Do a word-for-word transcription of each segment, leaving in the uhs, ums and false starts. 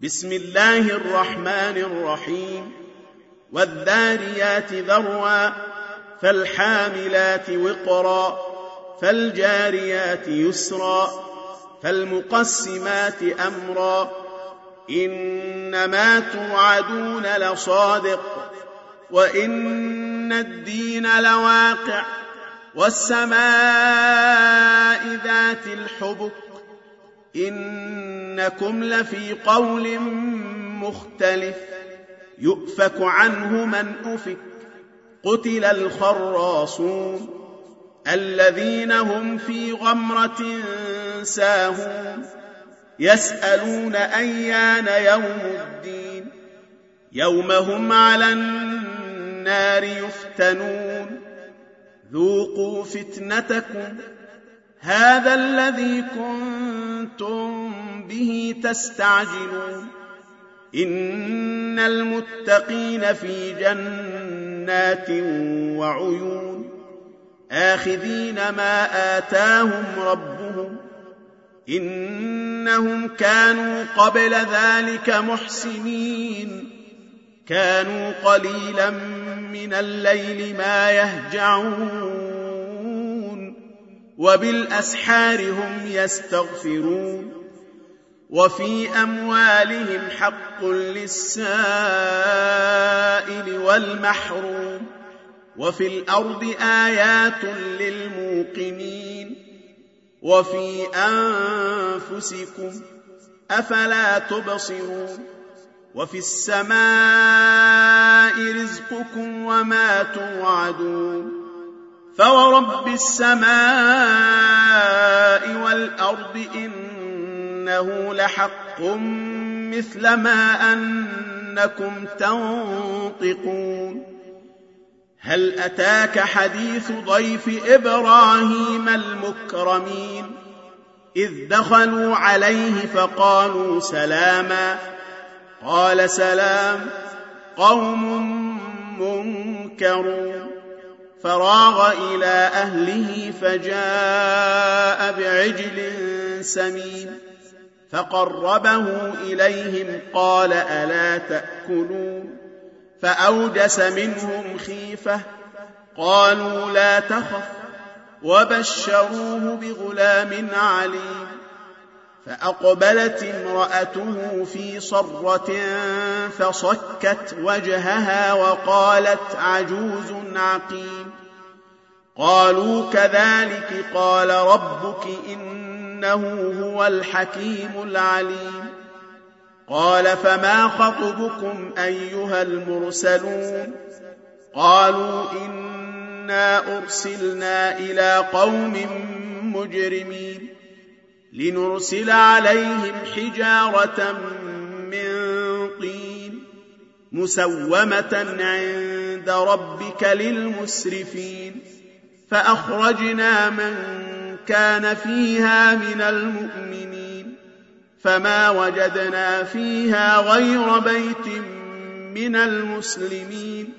بسم الله الرحمن الرحيم والذاريات ذروا فالحاملات وقرا فالجاريات يسرا فالمقسمات أمرا إنما توعدون لصادق وإن الدين لواقع والسماء ذات الحبك إنكم لفي قول مختلف يؤفك عنه من أفك قتل الخراصون الذين هم في غمرة ساهون يسألون أيان يوم الدين يوم هم على النار يفتنون ذوقوا فتنتكم هذا الذي كنتم به تستعجلون إن المتقين في جنات وعيون آخذين ما آتاهم ربهم إنهم كانوا قبل ذلك محسنين كانوا قليلا من الليل ما يهجعون وبالأسحار هم يستغفرون وفي أموالهم حق للسائل والمحروم وفي الأرض آيات للموقنين وفي أنفسكم أفلا تبصرون وفي السماء رزقكم وما توعدون فورب السماء والأرض إنه لحق مثل ما أنكم تنطقون هل أتاك حديث ضيف إبراهيم المكرمين إذ دخلوا عليه فقالوا سلاما قال سلام قوم منكرون فراغ إلى أهله فجاء بعجل سمين فقربه إليهم قال ألا تأكلون فأوجس منهم خيفة قالوا لا تخف وبشروه بغلام عليم فأقبلت امرأته في صرة فصكت وجهها وقالت عجوز عقيم قالوا كذلك قال ربك إنه هو الحكيم العليم قال فما خطبكم أيها المرسلون قالوا إنا أرسلنا إلى قوم مجرمين لنرسل عليهم حجارة من طين مسومة عند ربك للمسرفين فأخرجنا من كان فيها من المؤمنين فما وجدنا فيها غير بيت من المسلمين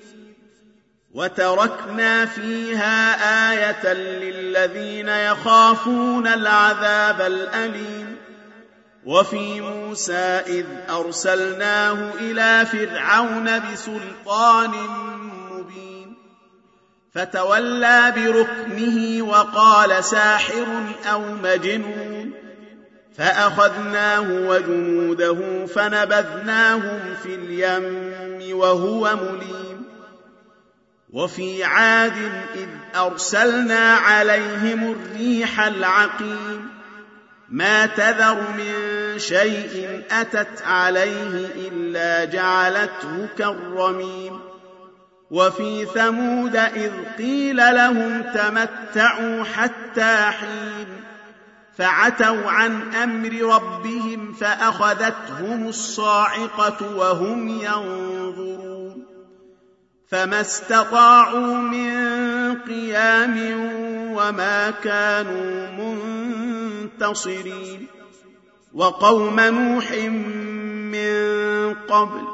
وتركنا فيها آية للذين يخافون العذاب الأليم وفي موسى إذ أرسلناه إلى فرعون بسلطان مبين فتولى بركنه وقال ساحر أو مجنون فأخذناه وجنوده فنبذناهم في اليم وهو مليم وفي عاد إذ أرسلنا عليهم الريح العقيم ما تذر من شيء أتت عليه إلا جعلته كالرميم وفي ثمود إذ قيل لهم تمتعوا حتى حين فعتوا عن أمر ربهم فأخذتهم الصاعقة وهم ينظرون فما استطاعوا من قيام وما كانوا منتصرين وقوم نوح من قبل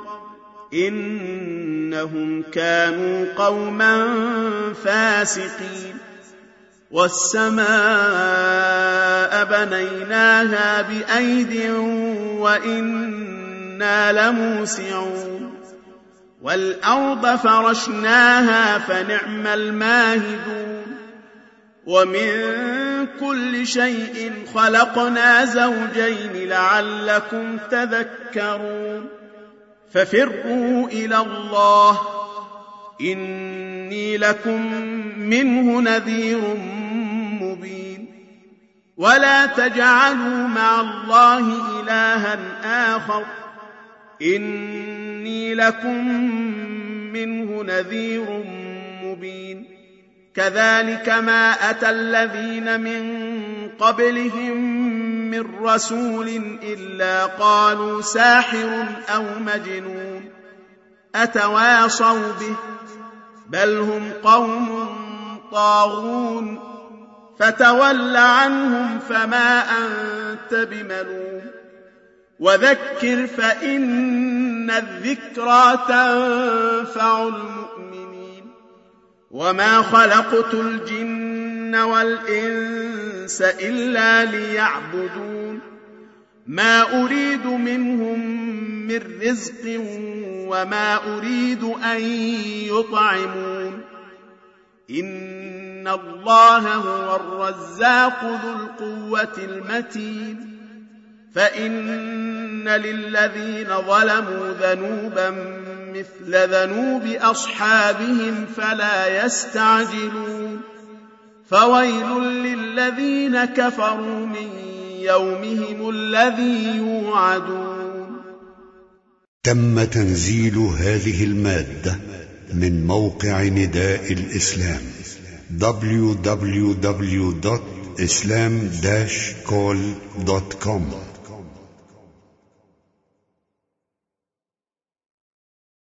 إنهم كانوا قوما فاسقين والسماء بنيناها بأيد وإنا إنا لموسعون والأرض فرشناها فنعم الماهدون ومن كل شيء خلقنا زوجين لعلكم تذكرون ففروا إلى الله إني لكم منه نذير مبين ولا تجعلوا مع الله إلها آخر إني لكم منه نذير مبين كذلك ما أتى الذين من قبلهم من رسول إلا قالوا ساحر أو مجنون أتواصوا به بل هم قوم طاغون فتول عنهم فما أنت بملوم وذكر فإن الذكرى تنفع المؤمنين وما خلقت الجن والإنس إلا ليعبدون ما أريد منهم من رزق وما أريد أن يطعمون إن الله هو الرزاق ذو القوة المتين فإن للذين ظلموا ذنوبا مثل ذنوب أصحابهم فلا يستعجلون فويل للذين كفروا من يومهم الذي يوعدون. تم تنزيل هذه المادة من موقع نداء الإسلام دبليو دبليو دبليو دوت إسلام داش كول دوت كوم.